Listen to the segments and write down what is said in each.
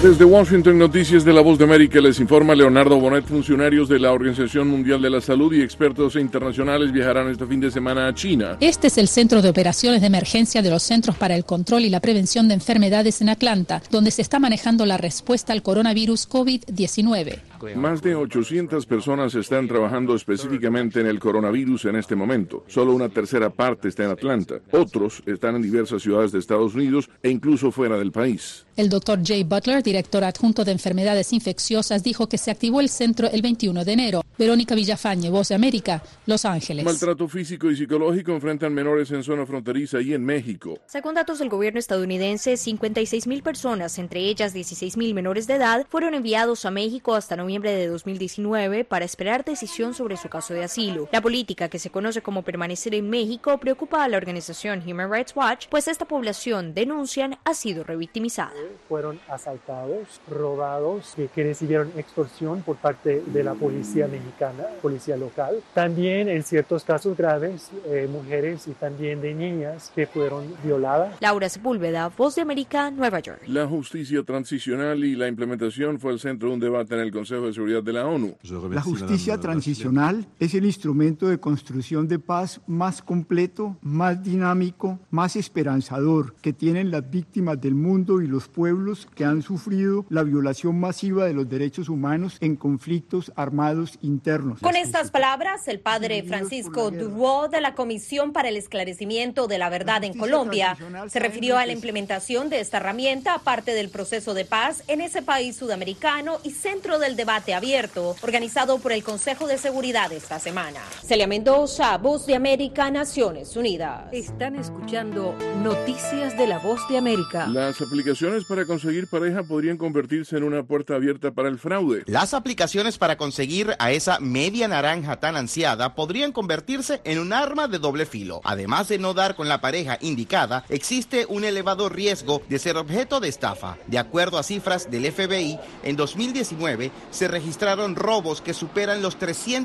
Desde Washington, Noticias de la Voz de América, les informa Leonardo Bonet. Funcionarios de la Organización Mundial de la Salud y expertos internacionales viajarán este fin de semana a China. Este es el Centro de Operaciones de Emergencia de los Centros para el Control y la Prevención de Enfermedades en Atlanta, donde se está manejando la respuesta al coronavirus COVID-19. Más de 800 personas están trabajando específicamente en el coronavirus en este momento. Solo una tercera parte está en Atlanta. Otros están en diversas ciudades de Estados Unidos e incluso fuera del país. El Dr. Jay Butler, director adjunto de enfermedades infecciosas, dijo que se activó el centro el 21 de enero. Verónica Villafañe, Voz de América, Los Ángeles. Maltrato físico y psicológico enfrentan menores en zona fronteriza y en México. Según datos del gobierno estadounidense, 56,000 personas, entre ellas 16,000 menores de edad, fueron enviados a México hasta noviembre de 2019 para esperar decisión sobre su caso de asilo. La política, que se conoce como permanecer en México, preocupa a la organización Human Rights Watch, pues esta población, denuncian, ha sido revictimizada. Fueron asaltados, robados, que recibieron extorsión por parte de la policía mexicana, policía local. También en ciertos casos graves, mujeres y también de niñas que fueron violadas. Laura Sepúlveda, Voz de América, Nueva York. La justicia transicional y la implementación fue el centro de un debate en el Consejo de Seguridad de la ONU. La justicia transicional es el instrumento de construcción de paz más completo, más dinámico, más esperanzador que tienen las víctimas del mundo y los pueblos que han sufrido la violación masiva de los derechos humanos en conflictos armados internos. Con estas palabras, el padre Francisco Duró, de la Comisión para el Esclarecimiento de la Verdad en Colombia, se refirió a la implementación de esta herramienta, parte del proceso de paz en ese país sudamericano y centro del debate abierto organizado por el Consejo de Seguridad esta semana. Celia Mendoza, Voz de América, Naciones Unidas. Están escuchando Noticias de la Voz de América. Las aplicaciones para conseguir pareja podrían convertirse en una puerta abierta para el fraude. Las aplicaciones para conseguir a esa media naranja tan ansiada podrían convertirse en un arma de doble filo. Además de no dar con la pareja indicada, existe un elevado riesgo de ser objeto de estafa. De acuerdo a cifras del FBI, en 2019 se registraron robos que superan los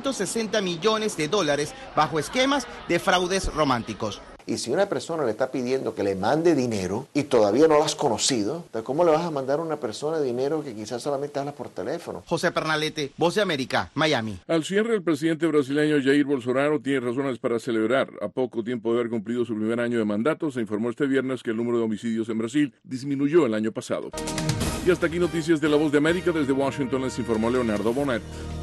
360 millones de dólares bajo esquemas de fraudes románticos. Y si una persona le está pidiendo que le mande dinero y todavía no la has conocido, ¿cómo le vas a mandar a una persona dinero que quizás solamente habla por teléfono? José Pernalete, Voz de América, Miami. Al cierre, el presidente brasileño Jair Bolsonaro tiene razones para celebrar. A poco tiempo de haber cumplido su primer año de mandato, se informó este viernes que el número de homicidios en Brasil disminuyó el año pasado. Y hasta aquí Noticias de la Voz de América. Desde Washington les informó Leonardo Bonet.